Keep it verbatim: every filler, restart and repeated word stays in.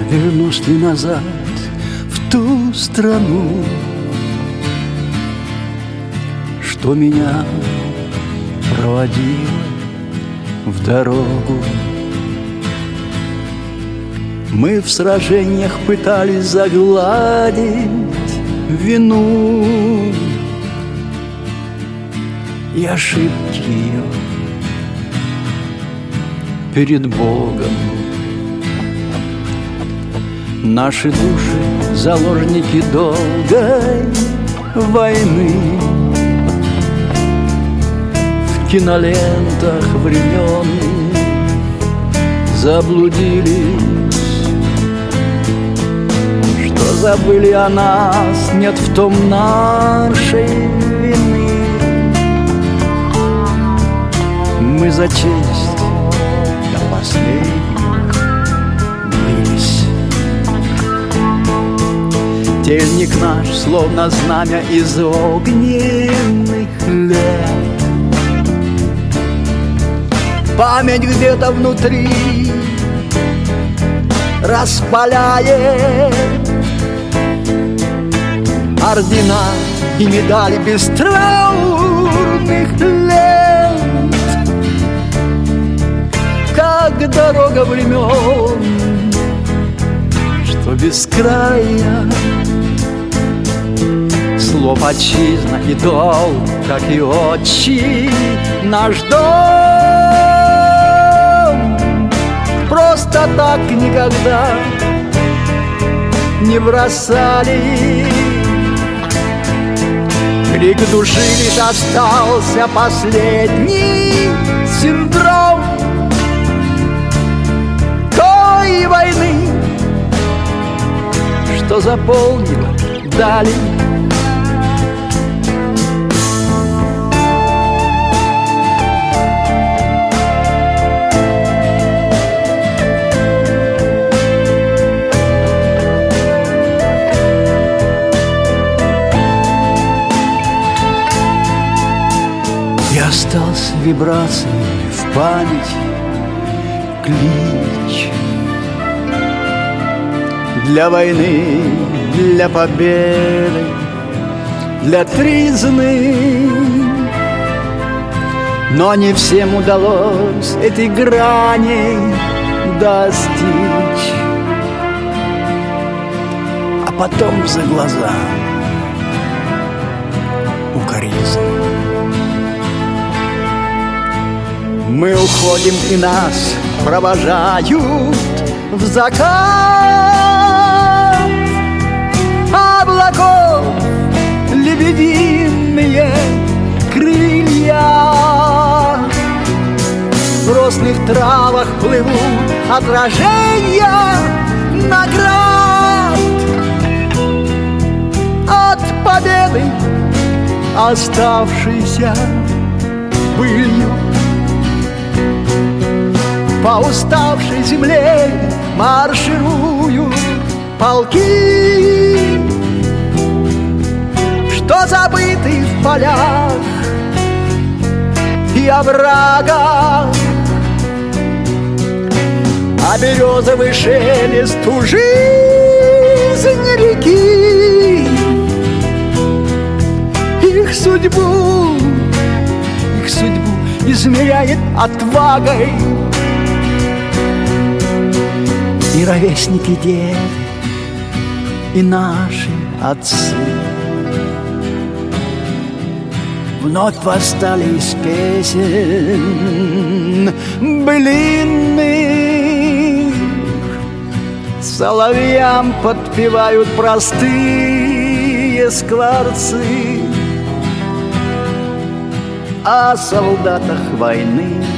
вернусь ли назад в ту страну, что меня проводила в дорогу. Мы в сражениях пытались загладить вину и ошибки ее перед Богом. Наши души — заложники долгой войны. В кинолентах времен заблудились, что забыли о нас, нет в том нашей вины. Мы за честь до последних бились. Тельник наш, словно знамя из огненных лет, память где-то внутри распаляет ордена и медали без траурных лент, как дорога времен, что бескрайня. Слов отчизна и долг, как и отчий наш дом, просто так никогда не бросали. Крик души лишь остался последний синдром той войны, что заполнила дали. И остался вибрацией в памяти клич для войны, для победы, для тризны. Но не всем удалось этой грани достичь. А потом за глаза укоризна. Мы уходим, и нас провожают в закат облаков лебединые крылья. В росных травах плывут отражения наград от победы, оставшейся пылью. По уставшей земле маршируют полки, что забыты в полях и оврагах. А березовый шелест у жизни реки их судьбу, их судьбу измеряет отвагой. И ровесники деды, и наши отцы вновь восстали из песен былинных. Соловьям подпевают простые скворцы о солдатах войны.